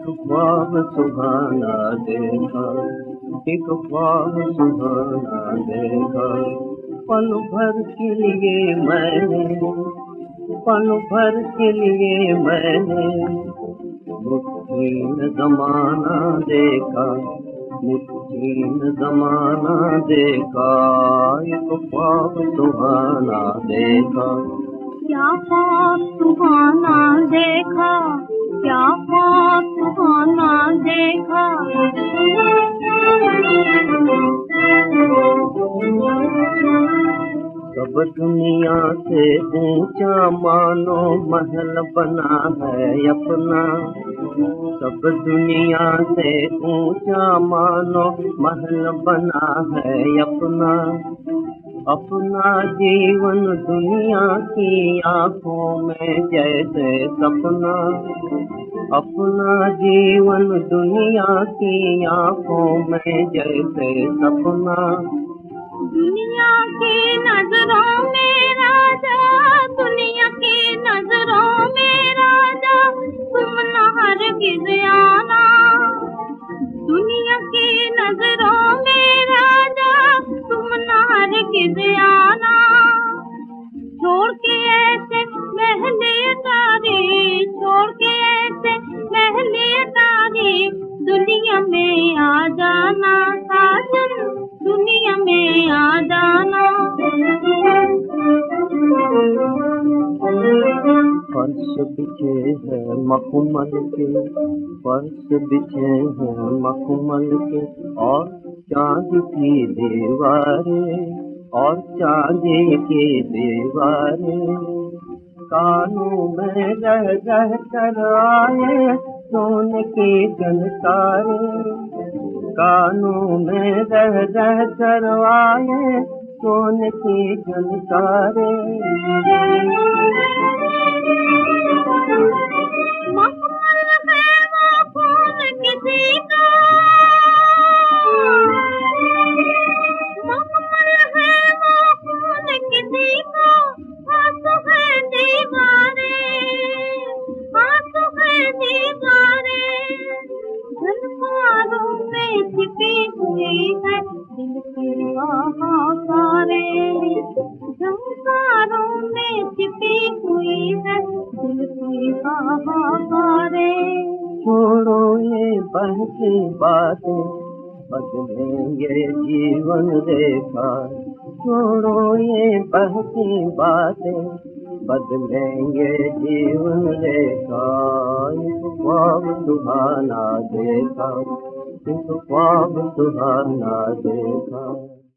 एक ख्वाब सुहाना देखा, एक ख्वाब सुहाना देखा। पल भर के लिए मैंने, पल भर के लिए मैंने मुट्ठी में ज़माना देखा, मुट्ठी में ज़माना देखा। एक ख्वाब सुहाना देखा। क्या ख्वाब सुहाना देखा, क्या ख्वाब सुहाना देखा। सब दुनिया से ऊंचा मानो महल बना है अपना, सब दुनिया से ऊंचा मानो महल बना है अपना। अपना जीवन दुनिया की आंखों में जैसे सपना, अपना जीवन दुनिया की आंखों में जैसे सपना। दुनिया की नजरों में राजा, दुनिया की नजरों में राजा, तुम न हरगिज़ आना। दुनिया की नजरों में राजा, तुम न हरगिज़ आना। छोड़ के ऐसे महले तारी, छोड़ के ऐसे महले तारी, दुनिया में आ जाना साजन, दुनिया में आ जाना। फर्श बिछे हैं मखमल के, फर्श बिछे हैं मखमल के, और चांद की दीवारें, और चांद की दीवारें। कानों में रह रह कर आए सोने की झनकारें, कानों में रह रह कर आए सोने की झनकारें। मखमल है वो खून किसी का, मखमल है वो खून किसी का, आंसू है दीवारें, आंसू है दीवारें। झनकारों में छिपी हुई है दिल की हाहाकारें, झनकारों में छिपी हुई है दिल की हाहाकारें। छोड़ो ये बहकी बातें, बदलेंगे जीवन रेखा। छोड़ो ये बहकी बातें, बदलेंगे जीवन रेखा। एक ख्वाब सुहाना देखा, एक ख्वाब सुहाना देखा।